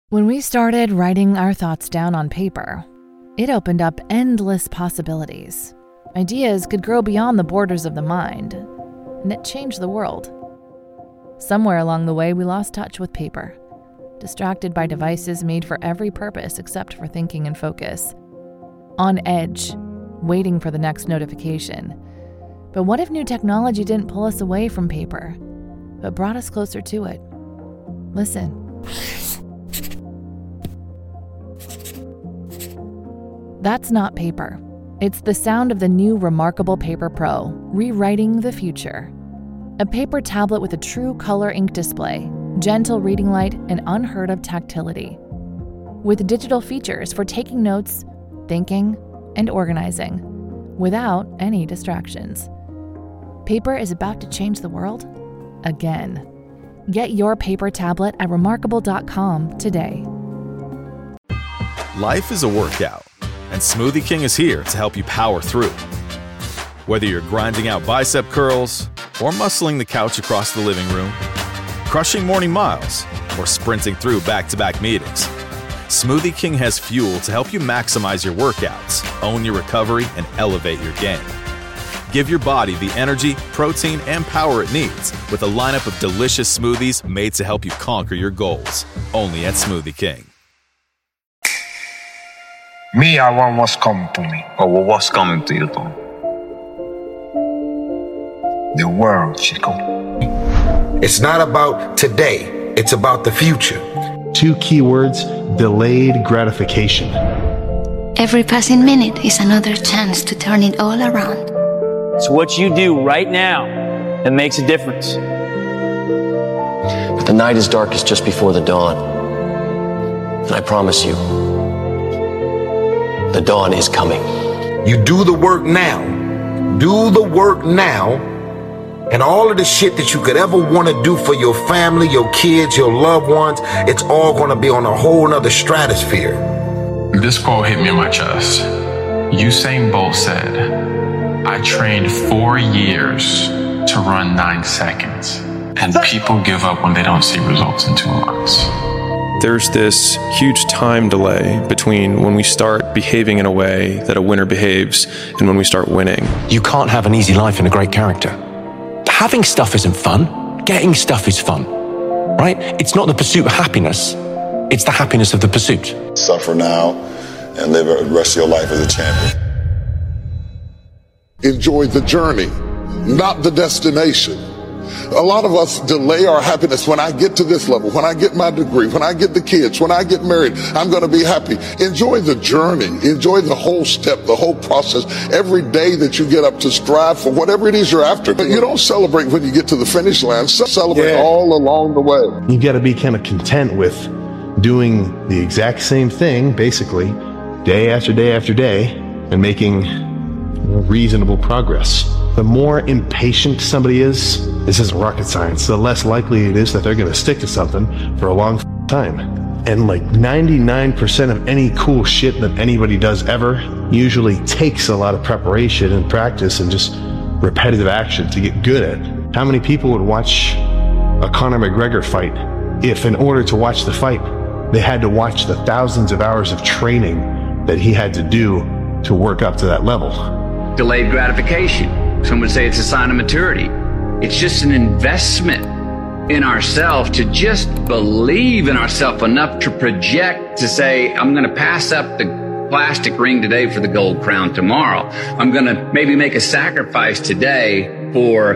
When we started writing our thoughts down on paper, it opened up endless possibilities. Ideas could grow beyond the borders of the mind, and it changed the world. Somewhere along the way, we lost touch with paper, distracted by devices made for every purpose except for thinking and focus. On edge, waiting for the next notification. But what if new technology didn't pull us away from paper, but brought us closer to it? Listen. That's not paper. It's the sound of the new Remarkable Paper Pro, rewriting the future. A paper tablet with a true color ink display, gentle reading light, and unheard of tactility. With digital features for taking notes, thinking, and organizing, without any distractions. Paper is about to change the world again. Get your paper tablet at remarkable.com today. Life is a workout, and Smoothie King is here to help you power through. Whether you're grinding out bicep curls or muscling the couch across the living room, crushing morning miles, or sprinting through back-to-back meetings, Smoothie King has fuel to help you maximize your workouts, own your recovery, and elevate your game. Give your body the energy, protein, and power it needs with a lineup of delicious smoothies made to help you conquer your goals. Only at Smoothie King. Me, I want what's coming to me. Oh, well, what's coming to you, Tom? The world, Chico. It's not about today. It's about the future. 2 keywords: delayed gratification. Every passing minute is another chance to turn it all around. It's what you do right now that makes a difference. But the night is darkest just before the dawn. And I promise you, the dawn is coming. You do the work now. Do the work now. And all of the shit that you could ever want to do for your family, your kids, your loved ones, it's all going to be on a whole nother stratosphere. This quote hit me in my chest. Usain Bolt said, I trained 4 years to run 9 seconds. And people give up when they don't see results in 2 months. There's this huge time delay between when we start behaving in a way that a winner behaves and when we start winning. You can't have an easy life and a great character. Having stuff isn't fun. Getting stuff is fun, right? It's not the pursuit of happiness. It's the happiness of the pursuit. Suffer now and live the rest of your life as a champion. Enjoy the journey, not the destination. A lot of us delay our happiness. When I get to this level, when I get my degree, when I get the kids, when I get married, I'm going to be happy. Enjoy the journey. Enjoy the whole step, the whole process. Every day that you get up to strive for whatever it is you're after. But you don't celebrate when you get to the finish line. Celebrate all along the way. You've got to be kind of content with doing the exact same thing, basically, day after day after day, and making reasonable progress. The more impatient somebody is, this isn't rocket science, the less likely it is that they're going to stick to something for a long time. And like 99% of any cool shit that anybody does ever usually takes a lot of preparation and practice and just repetitive action to get good at. How many people would watch a Conor McGregor fight if in order to watch the fight, they had to watch the thousands of hours of training that he had to do to work up to that level? Delayed gratification. Some would say it's a sign of maturity. It's just an investment in ourselves to just believe in ourselves enough to project to say, I'm going to pass up the plastic ring today for the gold crown tomorrow. I'm going to maybe make a sacrifice today for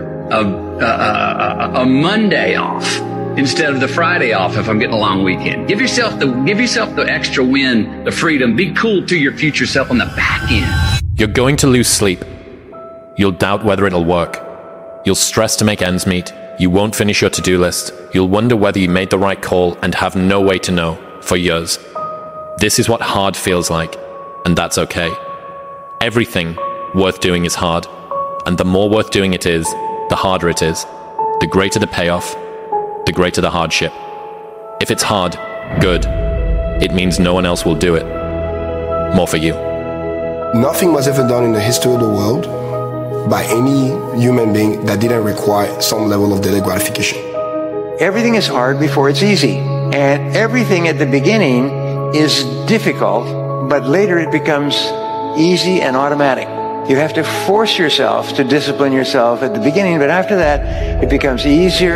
a Monday off instead of the Friday off if I'm getting a long weekend. Give yourself the extra win, the freedom. Be cool to your future self on the back end. You're going to lose sleep. You'll doubt whether it'll work. You'll stress to make ends meet. You won't finish your to-do list. You'll wonder whether you made the right call and have no way to know for years. This is what hard feels like, and that's okay. Everything worth doing is hard, and the more worth doing it is, the harder it is. The greater the payoff, the greater the hardship. If it's hard, good. It means no one else will do it. More for you. Nothing was ever done in the history of the world by any human being that didn't require some level of delayed gratification. Everything is hard before it's easy. And everything at the beginning is difficult, but later it becomes easy and automatic. You have to force yourself to discipline yourself at the beginning, but after that, it becomes easier,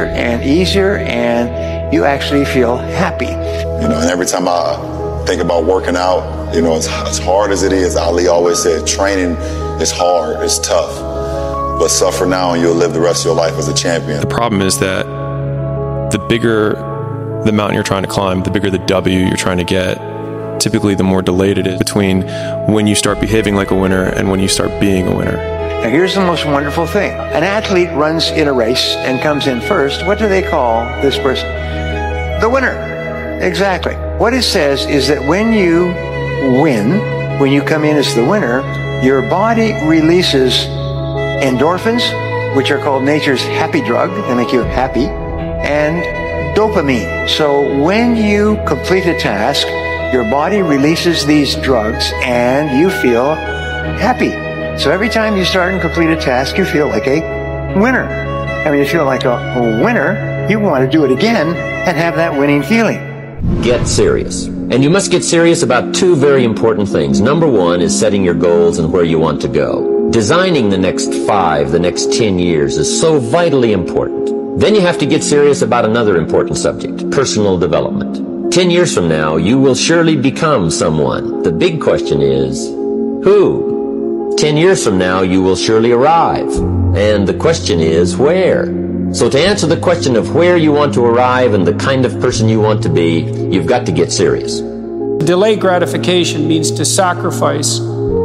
and you actually feel happy. You know, and every time I think about working out, you know, as hard as it is, Ali always said, training is hard, it's tough, but suffer now and you'll live the rest of your life as a champion. The problem is that the bigger the mountain you're trying to climb, the bigger the W you're trying to get, typically the more delayed it is between when you start behaving like a winner and when you start being a winner. Now here's the most wonderful thing. An athlete runs in a race and comes in first. What do they call this person? The winner. Exactly. What it says is that when you win, when you come in as the winner, your body releases endorphins, which are called nature's happy drug. They make you happy. And dopamine. So when you complete a task, your body releases these drugs and you feel happy. So every time you start and complete a task, you feel like a winner. And when you feel like a winner, you want to do it again and have that winning feeling. Get serious. And you must get serious about two very important things. Number one is setting your goals and where you want to go. Designing the next 5, the next 10 years is so vitally important. Then you have to get serious about another important subject, personal development. 10 years from now, you will surely become someone. The big question is, who? 10 years from now, you will surely arrive. And the question is, where? So to answer the question of where you want to arrive and the kind of person you want to be, you've got to get serious. Delayed gratification means to sacrifice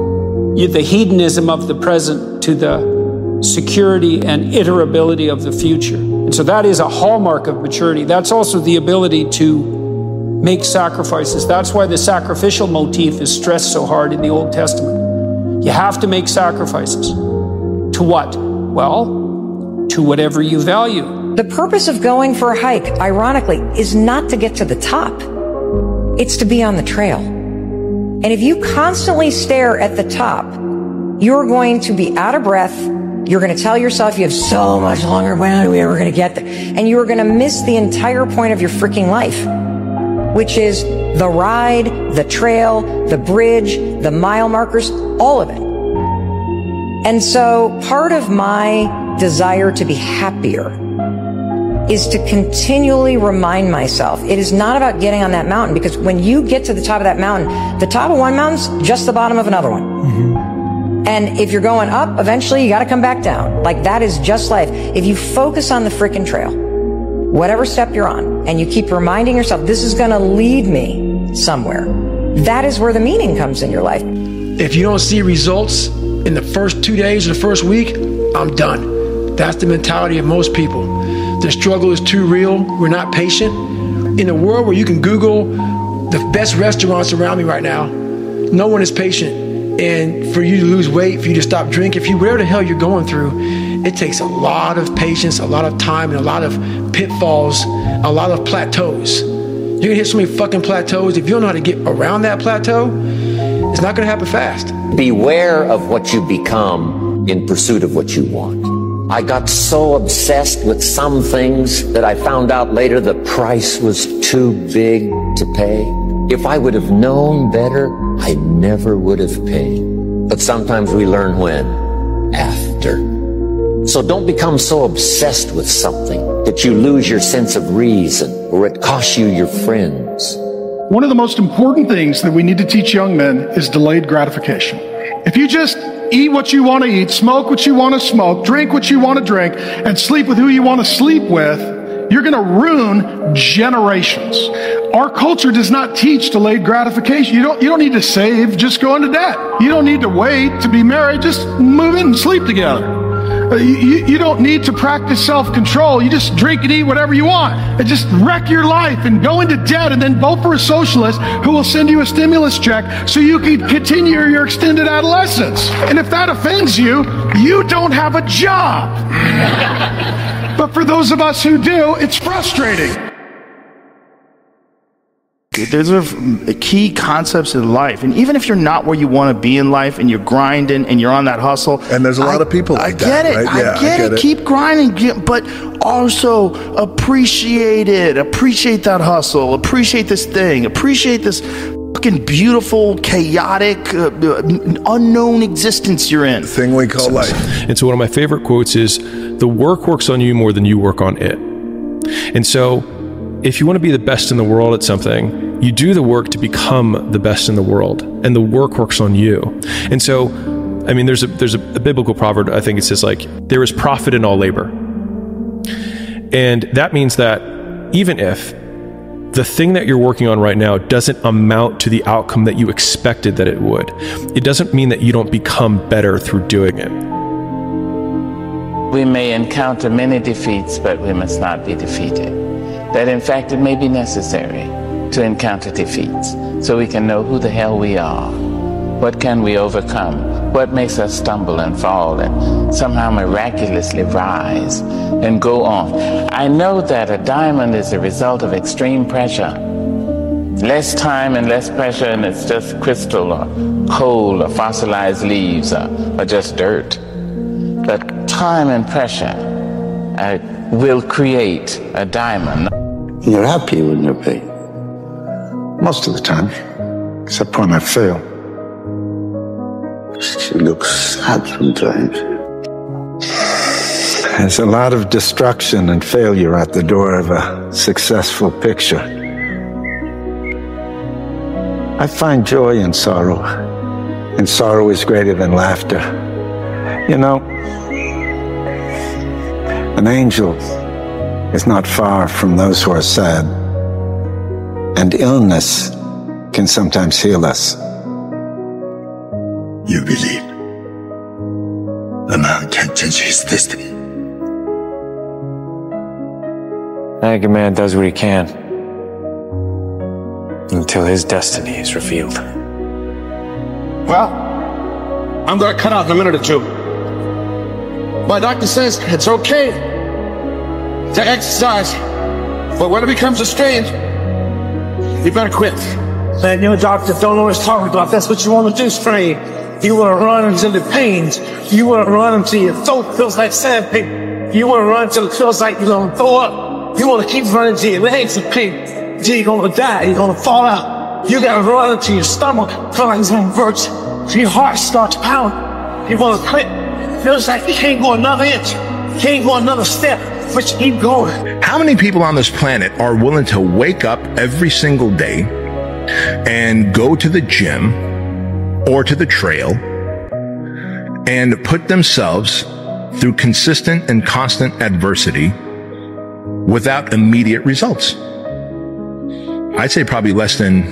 the hedonism of the present to the security and iterability of the future. And so that is a hallmark of maturity. That's also the ability to make sacrifices. That's why the sacrificial motif is stressed so hard in the Old Testament. You have to make sacrifices. To what? Well, to whatever you value. The purpose of going for a hike, ironically, is not to get to the top. It's to be on the trail. And if you constantly stare at the top, you're going to be out of breath. You're going to tell yourself you have so much longer. When are we ever going to get there? And you are going to miss the entire point of your freaking life, which is the ride, the trail, the bridge, the mile markers, all of it. And so part of my desire to be happier is to continually remind myself it is not about getting on that mountain, because when you get to the top of that mountain, the top of one mountain's just the bottom of another one. Mm-hmm. And if you're going up, eventually you got to come back down. Like, that is just life. If you focus on the frickin' trail, whatever step you're on, and you keep reminding yourself this is going to lead me somewhere, that is where the meaning comes in your life. If you don't see results in the first 2 days or the first week, I'm done. That's the mentality of most people. The struggle is too real. We're not patient. In a world where you can Google the best restaurants around me right now, no one is patient. And for you to lose weight, for you to stop drinking, whatever the hell you're going through, it takes a lot of patience, a lot of time, and a lot of pitfalls, a lot of plateaus. You're gonna hit so many fucking plateaus. If you don't know how to get around that plateau, it's not gonna happen fast. Beware of what you become in pursuit of what you want. I got so obsessed with some things that I found out later the price was too big to pay. If I would have known better, I never would have paid. But sometimes we learn when? After. So don't become so obsessed with something that you lose your sense of reason or it costs you your friends. One of the most important things that we need to teach young men is delayed gratification. If you just eat what you want to eat, smoke what you want to smoke, drink what you want to drink, and sleep with who you want to sleep with, you're going to ruin generations. Our culture does not teach delayed gratification. You don't need to save, just go into debt. You don't need to wait to be married, just move in and sleep together. You don't need to practice self-control. You just drink and eat whatever you want and just wreck your life and go into debt and then vote for a socialist who will send you a stimulus check so you can continue your extended adolescence. And if that offends you, you don't have a job. But for those of us who do, it's frustrating. Those are key concepts in life. And even if you're not where you want to be in life and you're grinding and you're on that hustle. And there's a lot of people like that, right? I get it. Keep grinding, but also appreciate it. Appreciate that hustle. Appreciate this thing. Appreciate this fucking beautiful, chaotic, unknown existence you're in. The thing we call life. And so one of my favorite quotes is, the work works on you more than you work on it. And so if you want to be the best in the world at something, you do the work to become the best in the world, and the work works on you. And so, I mean, there's a biblical proverb, I think it says, like, there is profit in all labor. And that means that even if the thing that you're working on right now doesn't amount to the outcome that you expected that it would, it doesn't mean that you don't become better through doing it. We may encounter many defeats, but we must not be defeated. That in fact it may be necessary to encounter defeats so we can know who the hell we are. What can we overcome? What makes us stumble and fall and somehow miraculously rise and go on? I know that a diamond is a result of extreme pressure. Less time and less pressure, and it's just crystal or coal or fossilized leaves or just dirt. But time and pressure will create a diamond. You're happy when you're paid. Most of the time. Except when I fail. She looks sad sometimes. There's a lot of destruction and failure at the door of a successful picture. I find joy in sorrow. And sorrow is greater than laughter. You know, an angel is not far from those who are sad, and illness can sometimes heal us. You believe a man can change his destiny. I think a man does what he can until his destiny is revealed. Well, I'm gonna cut out in a minute or two. My doctor says it's okay to exercise, but when it becomes a strain, you better quit. Man, your doctor don't always talk about that's what you want to do, strain. You want to run until the pains. You want to run until your throat feels like sandpaper. You want to run until it feels like you're going to throw up. You want to keep running till your legs are pink. Till you're going to die. You're going to fall out. You got to run until your stomach feels like it's going to burst. Till your heart starts pounding. You want to quit. Feels like you can't go another inch. You can't go another step. But you keep going. How many people on this planet are willing to wake up every single day and go to the gym or to the trail and put themselves through consistent and constant adversity without immediate results? I'd say probably less than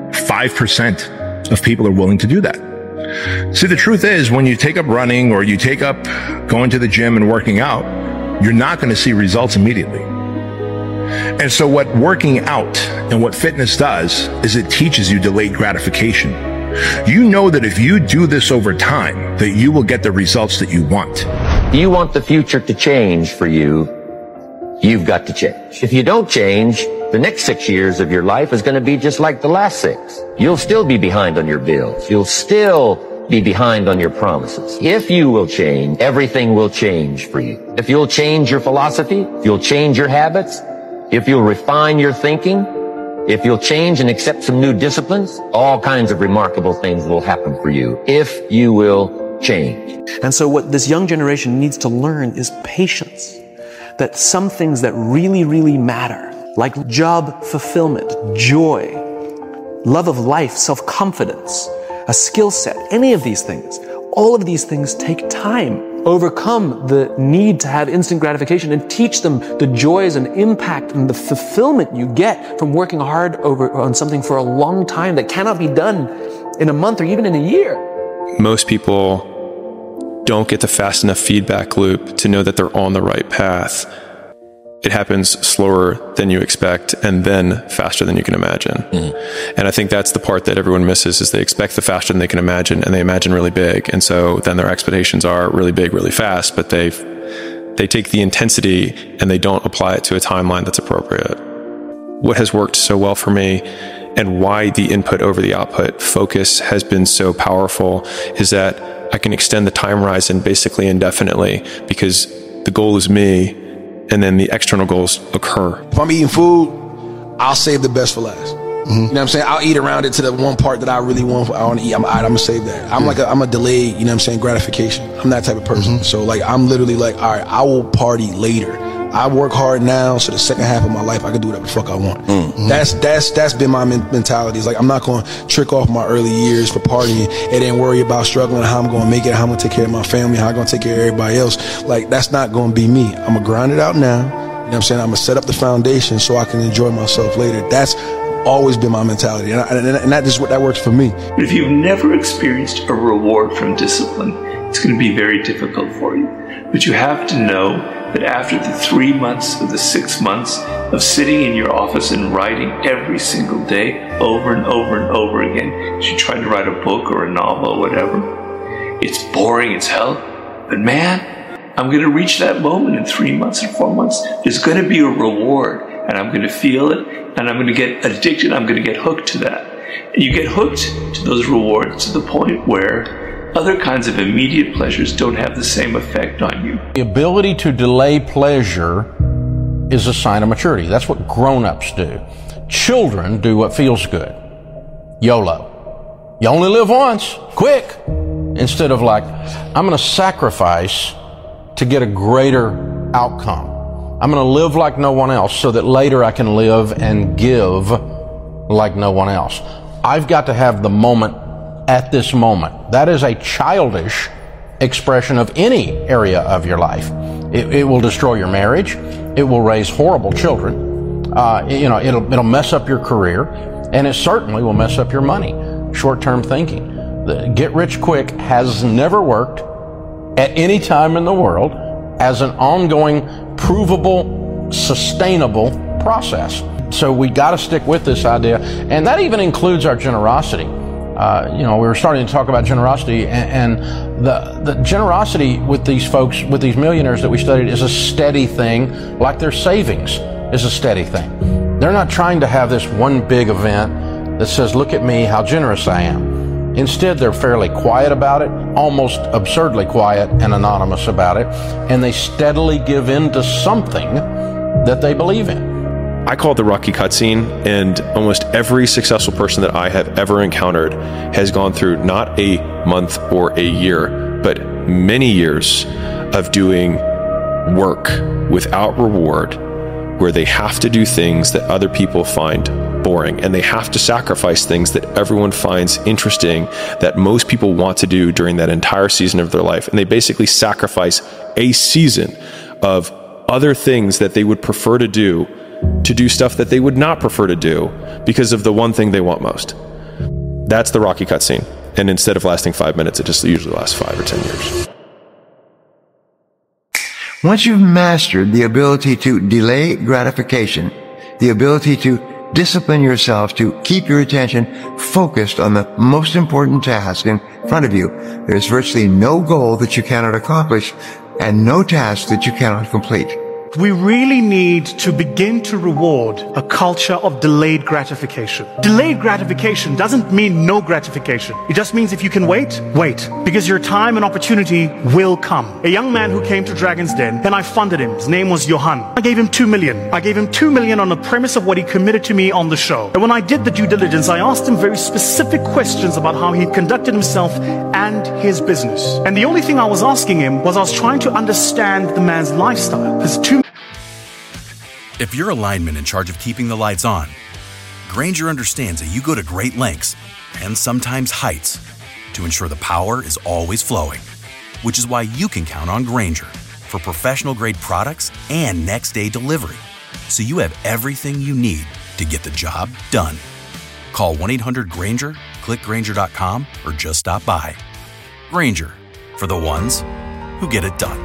5% of people are willing to do that. See, the truth is, when you take up running or you take up going to the gym and working out, you're not going to see results immediately. And so what working out and what fitness does is it teaches you delayed gratification. You know that if you do this over time, that you will get the results that you want. You want the future to change for you, you've got to change. If you don't change, the next 6 years of your life is going to be just like the last 6. You'll still be behind on your bills. You'll still be behind on your promises. If you will change, everything will change for you. If you'll change your philosophy, if you'll change your habits, if you'll refine your thinking, if you'll change and accept some new disciplines, all kinds of remarkable things will happen for you if you will change. And so what this young generation needs to learn is patience. That some things that really, really matter, like job fulfillment, joy, love of life, self-confidence, a skill set, any of these things, all of these things take time. Overcome the need to have instant gratification and teach them the joys and impact and the fulfillment you get from working hard on something for a long time that cannot be done in a month or even in a year. Most people don't get the fast enough feedback loop to know that they're on the right path. It happens slower than you expect and then faster than you can imagine. Mm-hmm. And I think that's the part that everyone misses, is they expect the faster than they can imagine, and they imagine really big. And so then their expectations are really big, really fast, but they take the intensity and they don't apply it to a timeline that's appropriate. What has worked so well for me and why the input over the output focus has been so powerful is that I can extend the time horizon basically indefinitely because the goal is me and then the external goals occur. If I'm eating food, I'll save the best for last. You know what I'm saying? I'll eat around it to the one part that I really want to eat. I'm gonna save that. I'm a delayed, you know what I'm saying, gratification. I'm that type of person. So like, I'm literally like, all right, I will party later. I work hard now, so the second half of my life I can do whatever the fuck I want. That's been my mentality. It's like, I'm not going to trick off my early years for partying and then worry about struggling, how I'm going to make it, how I'm going to take care of my family, how I'm going to take care of everybody else. Like, that's not going to be me. I'm going to grind it out now. You know what I'm saying? I'm going to set up the foundation so I can enjoy myself later. That's always been my mentality, and that is what that works for me. But if you've never experienced a reward from discipline, it's going to be very difficult for you. But you have to know that after the 3 months or the 6 months of sitting in your office and writing every single day over and over and over again, as you try to write a book or a novel or whatever, it's boring as hell. But man, I'm going to reach that moment in 3 months or 4 months. There's going to be a reward, and I'm going to feel it, and I'm going to get addicted. I'm going to get hooked to that. And you get hooked to those rewards to the point where other kinds of immediate pleasures don't have the same effect on you. The ability to delay pleasure is a sign of maturity. That's what grown-ups do. Children do what feels good. YOLO. You only live once. Quick. Instead of like, I'm going to sacrifice to get a greater outcome. I'm going to live like no one else so that later I can live and give like no one else. I've got to have the moment at this moment. That is a childish expression of any area of your life. It will destroy your marriage. It will raise horrible children. It'll mess up your career, and it certainly will mess up your money. Short-term thinking. The get rich quick has never worked at any time in the world as an ongoing, provable, sustainable process. So we got to stick with this idea, and that even includes our generosity. We were starting to talk about generosity, and the generosity with these folks, with these millionaires that we studied, is a steady thing, like their savings is a steady thing. They're not trying to have this one big event that says, look at me, how generous I am. Instead, they're fairly quiet about it, almost absurdly quiet and anonymous about it, and they steadily give in to something that they believe in. I call it the Rocky cutscene, and almost every successful person that I have ever encountered has gone through not a month or a year, but many years of doing work without reward, where they have to do things that other people find boring, and they have to sacrifice things that everyone finds interesting, that most people want to do during that entire season of their life. And they basically sacrifice a season of other things that they would prefer to do stuff that they would not prefer to do because of the one thing they want most. That's the Rocky cutscene. And instead of lasting 5 minutes, it just usually lasts 5 or 10 years. Once you've mastered the ability to delay gratification, the ability to discipline yourself to keep your attention focused on the most important task in front of you, there's virtually no goal that you cannot accomplish and no task that you cannot complete. We really need to begin to reward a culture of delayed gratification. Delayed gratification doesn't mean no gratification. It just means if you can wait, wait. Because your time and opportunity will come. A young man who came to Dragon's Den, and I funded him. His name was Johan. I gave him $2 million. I gave him $2 million on the premise of what he committed to me on the show. And when I did the due diligence, I asked him very specific questions about how he conducted himself and his business. And the only thing I was asking him was I was trying to understand the man's lifestyle. If you're a lineman in charge of keeping the lights on, Grainger understands that you go to great lengths and sometimes heights to ensure the power is always flowing, which is why you can count on Grainger for professional-grade products and next-day delivery, so you have everything you need to get the job done. Call 1-800-GRAINGER, click Grainger.com, or just stop by. Grainger, for the ones who get it done.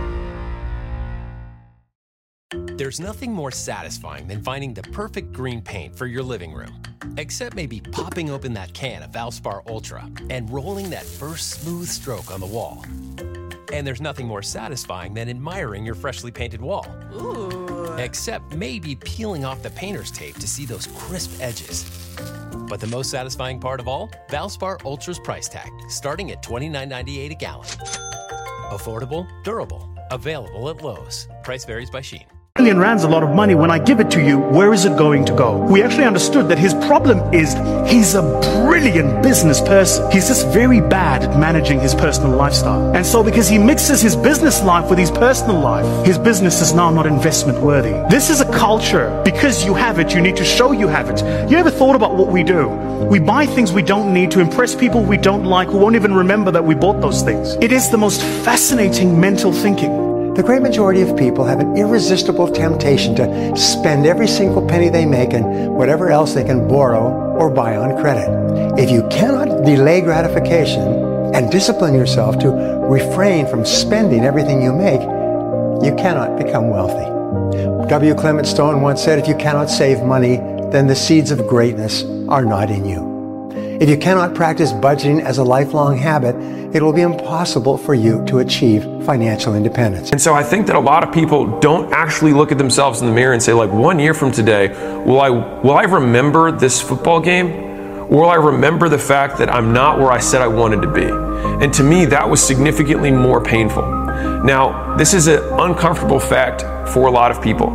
There's nothing more satisfying than finding the perfect green paint for your living room. Except maybe popping open that can of Valspar Ultra and rolling that first smooth stroke on the wall. And there's nothing more satisfying than admiring your freshly painted wall. Ooh. Except maybe peeling off the painter's tape to see those crisp edges. But the most satisfying part of all? Valspar Ultra's price tag, starting at $29.98 a gallon. Affordable, durable, available at Lowe's. Price varies by Shein. Million rand's a lot of money. When I give it to you, where is it going to go? We actually understood that his problem is he's a brilliant business person. He's just very bad at managing his personal lifestyle. And so because he mixes his business life with his personal life, his business is now not investment worthy. This is a culture. Because you have it, you need to show you have it. You ever thought about what we do? We buy things we don't need to impress people we don't like, who won't even remember that we bought those things. It is the most fascinating mental thinking. The great majority of people have an irresistible temptation to spend every single penny they make and whatever else they can borrow or buy on credit. If you cannot delay gratification and discipline yourself to refrain from spending everything you make, you cannot become wealthy. W. Clement Stone once said, if you cannot save money, then the seeds of greatness are not in you. If you cannot practice budgeting as a lifelong habit, it will be impossible for you to achieve financial independence. And so I think that a lot of people don't actually look at themselves in the mirror and say, like, 1 year from today, will I remember this football game? Or will I remember the fact that I'm not where I said I wanted to be? And to me, that was significantly more painful. Now, this is an uncomfortable fact for a lot of people.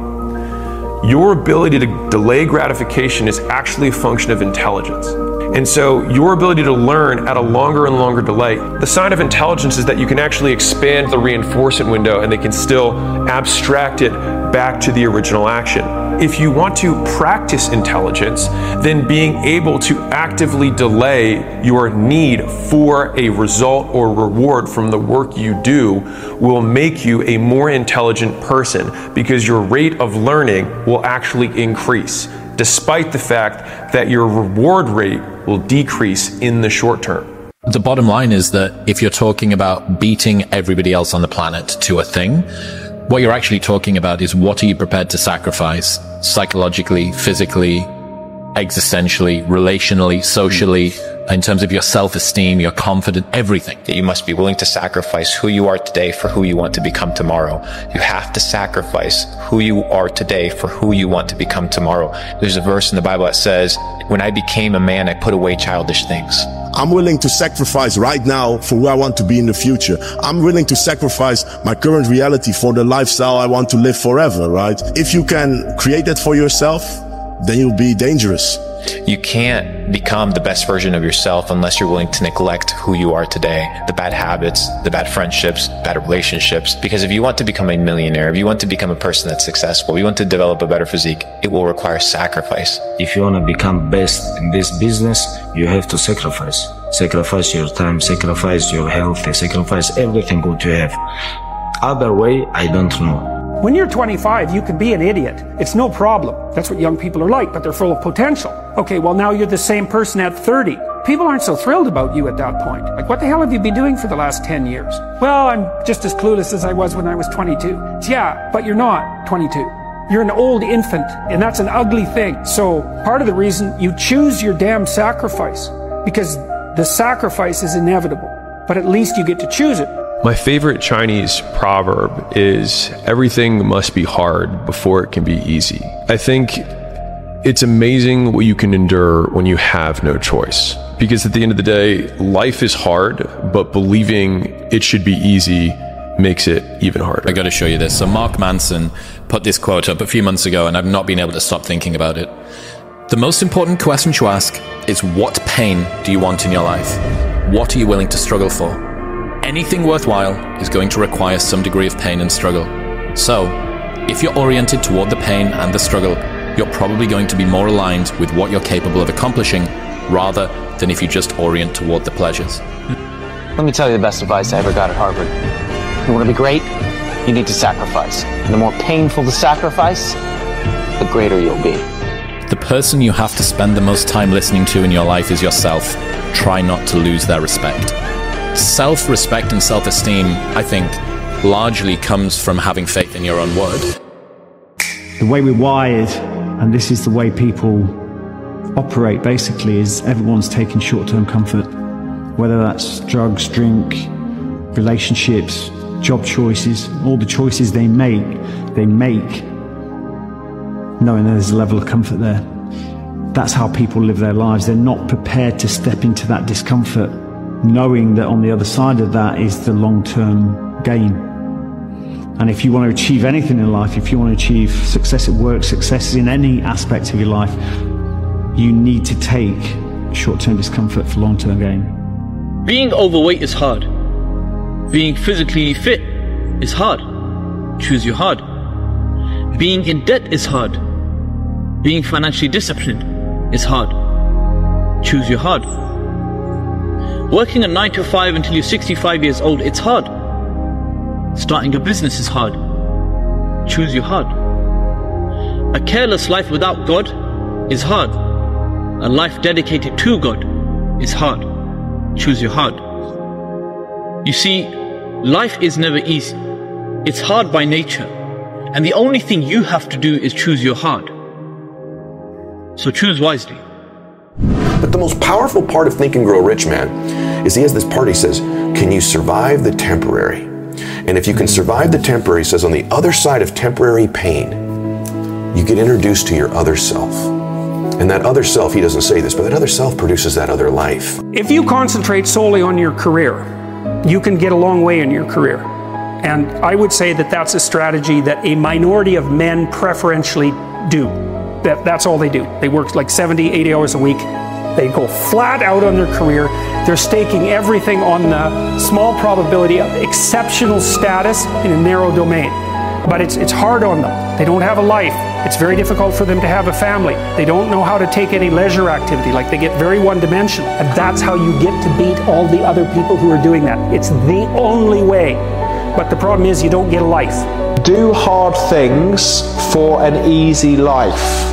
Your ability to delay gratification is actually a function of intelligence. And so your ability to learn at a longer and longer delay, the sign of intelligence is that you can actually expand the reinforcement window and they can still abstract it back to the original action. If you want to practice intelligence, then being able to actively delay your need for a result or reward from the work you do will make you a more intelligent person because your rate of learning will actually increase, despite the fact that your reward rate will decrease in the short term. The bottom line is that if you're talking about beating everybody else on the planet to a thing, what you're actually talking about is what are you prepared to sacrifice psychologically, physically, existentially, relationally, socially, in terms of your self-esteem, your confidence, everything. You must be willing to sacrifice who you are today for who you want to become tomorrow. You have to sacrifice who you are today for who you want to become tomorrow. There's a verse in the Bible that says, when I became a man, I put away childish things. I'm willing to sacrifice right now for who I want to be in the future. I'm willing to sacrifice my current reality for the lifestyle I want to live forever, right? If you can create that for yourself, then you'll be dangerous. You can't become the best version of yourself unless you're willing to neglect who you are today, the bad habits, the bad friendships, bad relationships. Because if you want to become a millionaire, if you want to become a person that's successful, if you want to develop a better physique, it will require sacrifice. If you want to become best in this business, you have to sacrifice. Sacrifice your time, sacrifice your health, sacrifice everything what you have. Other way, I don't know. When you're 25, you can be an idiot. It's no problem. That's what young people are like, but they're full of potential. Okay, well now you're the same person at 30. People aren't so thrilled about you at that point. Like, what the hell have you been doing for the last 10 years? Well, I'm just as clueless as I was when I was 22. Yeah, but you're not 22. You're an old infant, and that's an ugly thing. So part of the reason you choose your damn sacrifice, because the sacrifice is inevitable, but at least you get to choose it. My favorite Chinese proverb is, everything must be hard before it can be easy. I think it's amazing what you can endure when you have no choice. Because at the end of the day, life is hard, but believing it should be easy makes it even harder. I got to show you this. So Mark Manson put this quote up a few months ago, and I've not been able to stop thinking about it. The most important question to ask is, what pain do you want in your life? What are you willing to struggle for? Anything worthwhile is going to require some degree of pain and struggle. So, if you're oriented toward the pain and the struggle, you're probably going to be more aligned with what you're capable of accomplishing, rather than if you just orient toward the pleasures. Let me tell you the best advice I ever got at Harvard. You want to be great? You need to sacrifice. And the more painful the sacrifice, the greater you'll be. The person you have to spend the most time listening to in your life is yourself. Try not to lose their respect. Self-respect and self-esteem, I think, largely comes from having faith in your own word. The way we're wired, and this is the way people operate basically, is everyone's taking short-term comfort. Whether that's drugs, drink, relationships, job choices, all the choices they make knowing there's a level of comfort there. That's how people live their lives. They're not prepared to step into that discomfort, knowing that on the other side of that is the long-term gain. And if you want to achieve anything in life, if you want to achieve success at work, success in any aspect of your life, you need to take short-term discomfort for long-term gain. Being overweight is hard. Being physically fit is hard. Choose your hard. Being in debt is hard. Being financially disciplined is hard. Choose your hard. Working a 9 to 5 until you're 65 years old, it's hard. Starting a business is hard. Choose your hard. A careless life without God is hard. A life dedicated to God is hard. Choose your hard. You see, life is never easy. It's hard by nature. And the only thing you have to do is choose your hard. So choose wisely. But the most powerful part of Think and Grow Rich, man, is he has this part, he says, can you survive the temporary? And if you can survive the temporary, he says, on the other side of temporary pain, you get introduced to your other self. And that other self, he doesn't say this, but that other self produces that other life. If you concentrate solely on your career, you can get a long way in your career. And I would say that that's a strategy that a minority of men preferentially do. That's all they do. They work like 70, 80 hours a week. They go flat out on their career. They're staking everything on the small probability of exceptional status in a narrow domain. But it's hard on them. They don't have a life. It's very difficult for them to have a family. They don't know how to take any leisure activity. Like, they get very one-dimensional. And that's how you get to beat all the other people who are doing that. It's the only way. But the problem is you don't get a life. Do hard things for an easy life.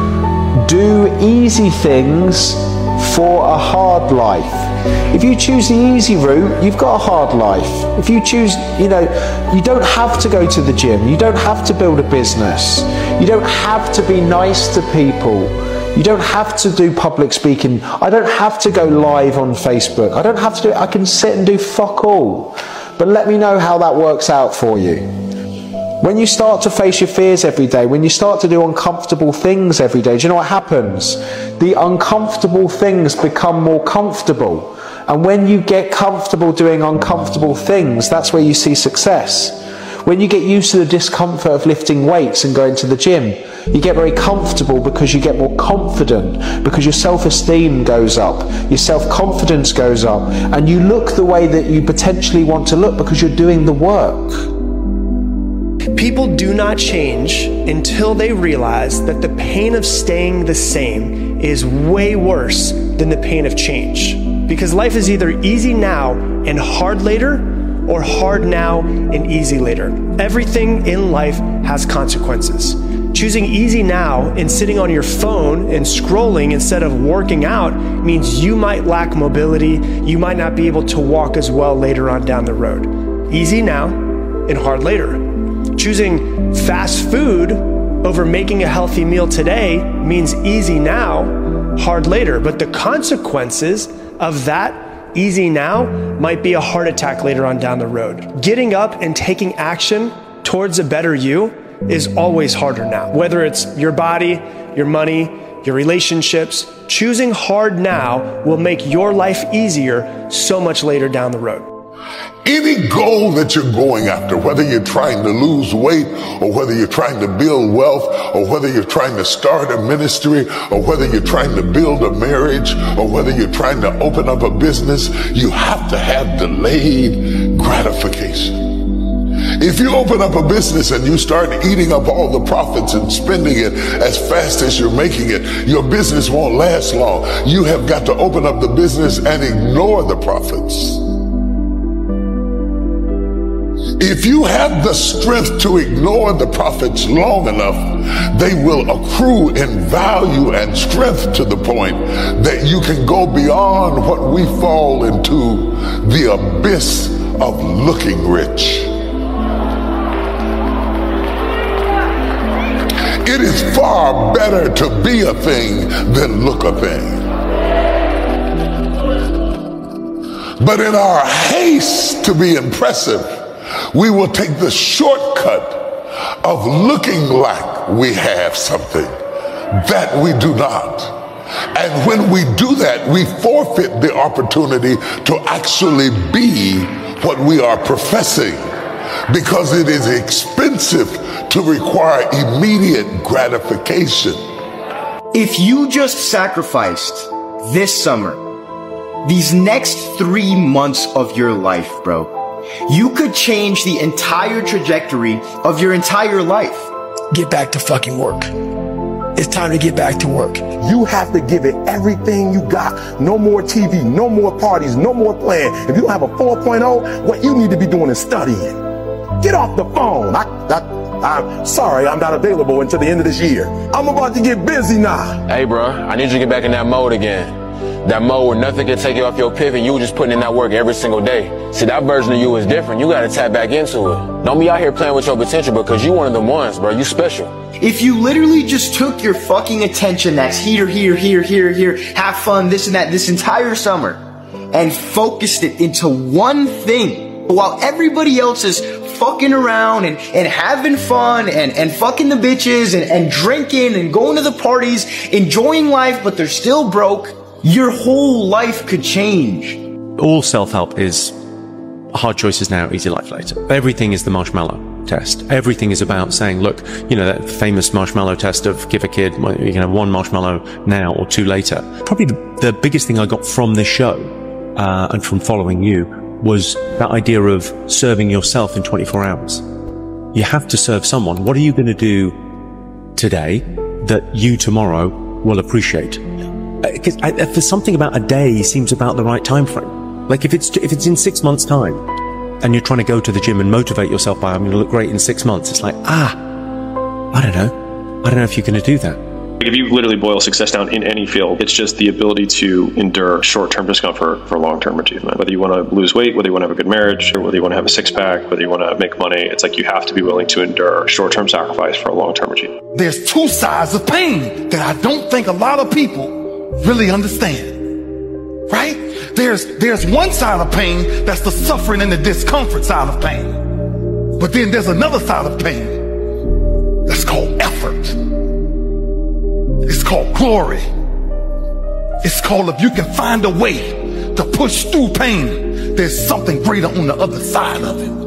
Do easy things for a hard life. If you choose the easy route, you've got a hard life. If you choose, you don't have to go to the gym. You don't have to build a business. You don't have to be nice to people. You don't have to do public speaking. I don't have to go live on Facebook. I don't have to do it. I can sit and do fuck all. But let me know how that works out for you. When you start to face your fears every day, when you start to do uncomfortable things every day, do you know what happens? The uncomfortable things become more comfortable. And when you get comfortable doing uncomfortable things, that's where you see success. When you get used to the discomfort of lifting weights and going to the gym, you get very comfortable because you get more confident, because your self-esteem goes up, your self-confidence goes up, and you look the way that you potentially want to look because you're doing the work. People do not change until they realize that the pain of staying the same is way worse than the pain of change. Because life is either easy now and hard later, or hard now and easy later. Everything in life has consequences. Choosing easy now and sitting on your phone and scrolling instead of working out means you might lack mobility, you might not be able to walk as well later on down the road. Easy now and hard later. Choosing fast food over making a healthy meal today means easy now, hard later. But the consequences of that easy now might be a heart attack later on down the road. Getting up and taking action towards a better you is always harder now. Whether it's your body, your money, your relationships, choosing hard now will make your life easier so much later down the road. Any goal that you're going after, whether you're trying to lose weight or whether you're trying to build wealth or whether you're trying to start a ministry or whether you're trying to build a marriage or whether you're trying to open up a business, you have to have delayed gratification. If you open up a business and you start eating up all the profits and spending it as fast as you're making it, your business won't last long. You have got to open up the business and ignore the profits. If you have the strength to ignore the profits long enough, they will accrue in value and strength to the point that you can go beyond what we fall into, the abyss of looking rich. It is far better to be a thing than look a thing. But in our haste to be impressive, we will take the shortcut of looking like we have something that we do not. And when we do that, we forfeit the opportunity to actually be what we are professing, because it is expensive to require immediate gratification. If you just sacrificed this summer, these next 3 months of your life, bro, you could change the entire trajectory of your entire life. Get back to fucking work. It's time to get back to work. You have to give it everything you got. No more TV, no more parties, no more playing. If you don't have a 4.0, what you need to be doing is studying. Get off the phone. I'm sorry, I'm not available until the end of this year. I'm about to get busy now. Hey, bro, I need you to get back in that mode again. That mode where nothing can take you off your pivot. You just putting in that work every single day. See, that version of you is different. You got to tap back into it. Don't be out here playing with your potential, because you one of them ones, bro. You special. If you literally just took your fucking attention that's here, have fun, this and that, this entire summer, and focused it into one thing, while everybody else is fucking around and having fun and fucking the bitches and drinking and going to the parties, enjoying life, but they're still broke, your whole life could change. All self-help is hard choices now, easy life later. Everything is the marshmallow test. Everything is about saying, look, you know, that famous marshmallow test of give a kid, you can have 1 marshmallow now or 2 later. Probably the biggest thing I got from this show and from following you was that idea of serving yourself in 24 hours. You have to serve someone. What are you going to do today that you tomorrow will appreciate? Because for something about a day seems about the right time frame. Like if it's in 6 months' time and you're trying to go to the gym and motivate yourself by I'm going to look great in 6 months, it's like, I don't know if you're going to do that. If you literally boil success down in any field, it's just the ability to endure short-term discomfort for long-term achievement. Whether you want to lose weight, whether you want to have a good marriage, or whether you want to have a six-pack, whether you want to make money, it's like you have to be willing to endure short-term sacrifice for a long-term achievement. There's 2 sides of pain that I don't think a lot of people really understand, right? There's one side of pain that's the suffering and the discomfort side of pain. But then there's another side of pain that's called effort. It's called glory. It's called if you can find a way to push through pain, there's something greater on the other side of it.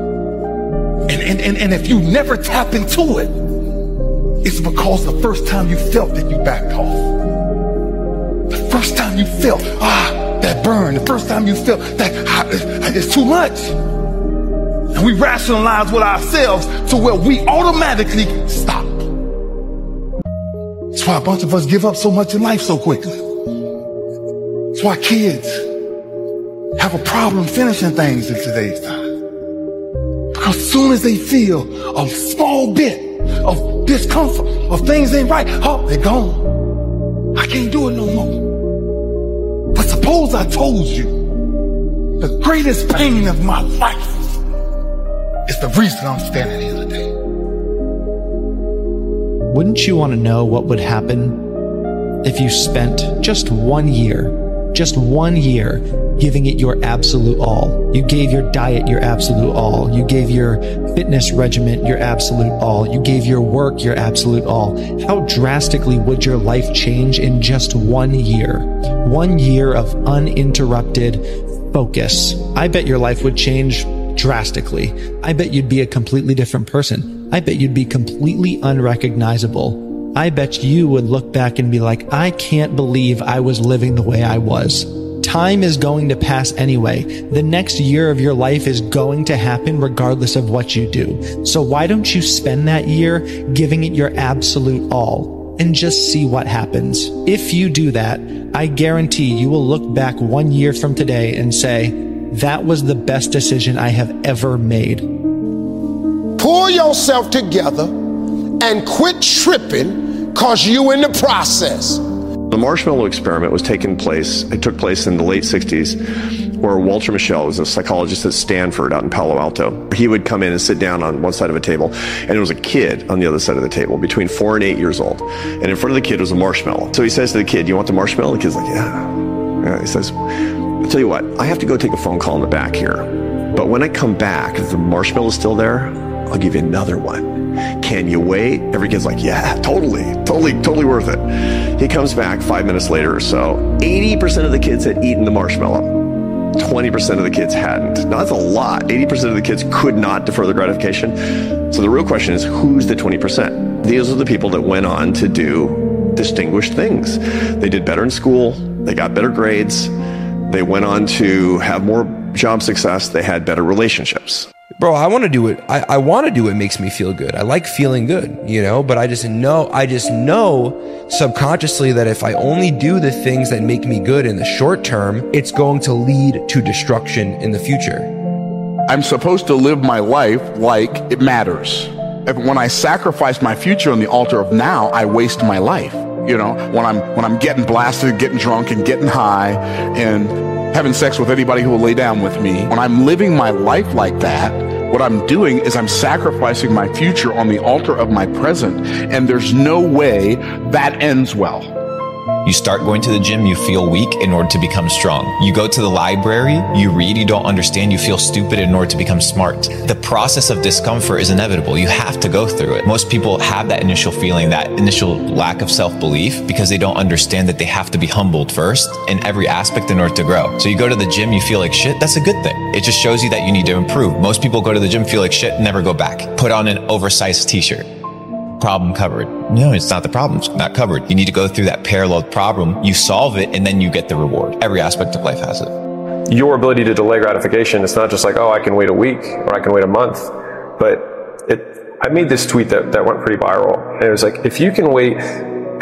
And if you never tap into it, it's because the first time you felt it, you backed off. The first time you felt, that burn, the first time you felt that it's too much. And we rationalize with ourselves to where we automatically stop. That's why a bunch of us give up so much in life so quickly. That's why kids have a problem finishing things in today's time. Because as soon as they feel a small bit of discomfort, of things ain't right, they're gone. I can't do it no more. But suppose I told you the greatest pain of my life is the reason I'm standing here today. Wouldn't you want to know what would happen if you spent just 1 year giving it your absolute all? You gave your diet your absolute all. You gave your fitness regimen your absolute all. You gave your work your absolute all. How drastically would your life change in just 1 year? 1 year of uninterrupted focus. I bet your life would change drastically. I bet you'd be a completely different person. I bet you'd be completely unrecognizable. I bet you would look back and be like, I can't believe I was living the way I was. Time is going to pass anyway. The next year of your life is going to happen regardless of what you do. So why don't you spend that year giving it your absolute all and just see what happens? If you do that, I guarantee you will look back 1 year from today and say, that was the best decision I have ever made. Pull yourself together and quit tripping, cause you in the process. The marshmallow experiment took place in the late 60s, where Walter Mischel was a psychologist at Stanford out in Palo Alto. He would come in and sit down on one side of a table, and there was a kid on the other side of the table, between 4 and 8 years old. And in front of the kid was a marshmallow. So he says to the kid, "You want the marshmallow?" The kid's like, yeah. He says, "I'll tell you what, I have to go take a phone call in the back here. But when I come back, if the marshmallow's still there, I'll give you another one." can you wait? Every kid's like, yeah, totally worth it. He comes back 5 minutes later or so. 80% of the kids had eaten the marshmallow. 20% of the kids hadn't. Now that's a lot. 80% of the kids could not defer the gratification. So the real question is, who's the 20%? These are the people that went on to do distinguished things. They did better in school. They got better grades. They went on to have more job success. They had better relationships. Bro, I want to do it. I want to do what makes me feel good. I like feeling good, but I just know subconsciously that if I only do the things that make me good in the short term, it's going to lead to destruction in the future. I'm supposed to live my life like it matters. When I sacrifice my future on the altar of now, I waste my life. When I'm getting blasted, getting drunk, and getting high, and having sex with anybody who will lay down with me, when I'm living my life like that, what I'm doing is I'm sacrificing my future on the altar of my present, and there's no way that ends well. You start going to the gym, you feel weak in order to become strong. You go to the library, you read, you don't understand, you feel stupid in order to become smart. The process of discomfort is inevitable. You have to go through it. Most people have that initial feeling, that initial lack of self-belief, because they don't understand that they have to be humbled first in every aspect in order to grow. So you go to the gym, you feel like shit, that's a good thing. It just shows you that you need to improve. Most people go to the gym, feel like shit, never go back. Put on an oversized t-shirt. Problem covered. No, it's not the problem. It's not covered. You need to go through that parallel problem. You solve it, and then you get the reward. Every aspect of life has it. Your ability to delay gratification, it's not just like, oh, I can wait a week or I can wait a month. But I made this tweet that went pretty viral. And it was like, if you can wait a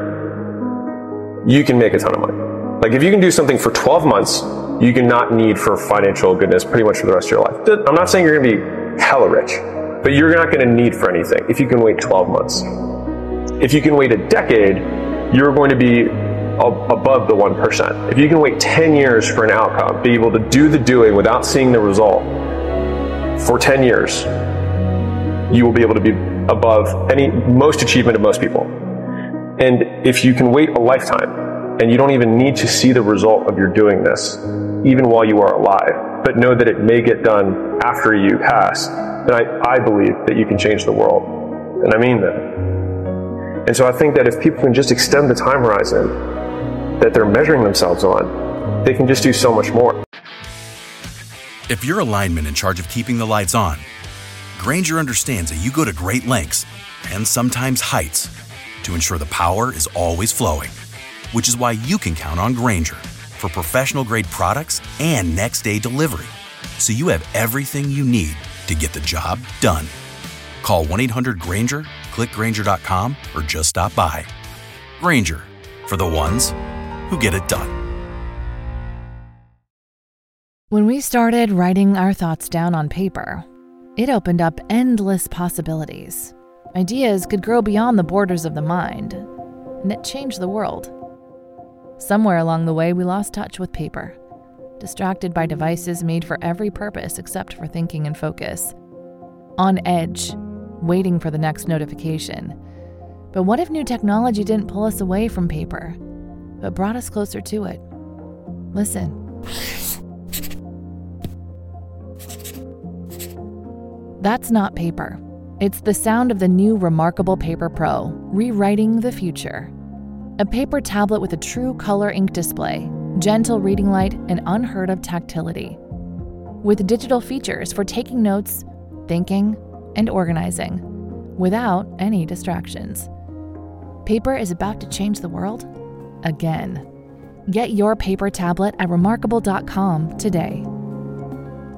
year, you can make a ton of money. Like if you can do something for 12 months, you can not need for financial goodness pretty much for the rest of your life. I'm not saying you're going to be hella rich, but you're not going to need for anything if you can wait 12 months. If you can wait a decade, you're going to be above the 1%. If you can wait 10 years for an outcome, be able to do the doing without seeing the result for 10 years, you will be able to be above most achievement of most people. And if you can wait a lifetime and you don't even need to see the result of your doing this, even while you are alive, but know that it may get done after you pass, then I believe that you can change the world. And I mean that. And so I think that if people can just extend the time horizon that they're measuring themselves on, they can just do so much more. If you're a lineman in charge of keeping the lights on, Grainger understands that you go to great lengths, and sometimes heights, to ensure the power is always flowing. Which is why you can count on Grainger for professional-grade products and next-day delivery, so you have everything you need to get the job done. Call 1-800-GRAINGER, click Grainger.com, or just stop by. Grainger, for the ones who get it done. When we started writing our thoughts down on paper, it opened up endless possibilities. Ideas could grow beyond the borders of the mind, and it changed the world. Somewhere along the way, we lost touch with paper, distracted by devices made for every purpose except for thinking and focus. On edge, waiting for the next notification. But what if new technology didn't pull us away from paper, but brought us closer to it? Listen. That's not paper. It's the sound of the new Remarkable Paper Pro, rewriting the future. A paper tablet with a true color ink display, gentle reading light, and unheard of tactility. With digital features for taking notes, thinking, and organizing, without any distractions. Paper is about to change the world again. Get your paper tablet at remarkable.com today.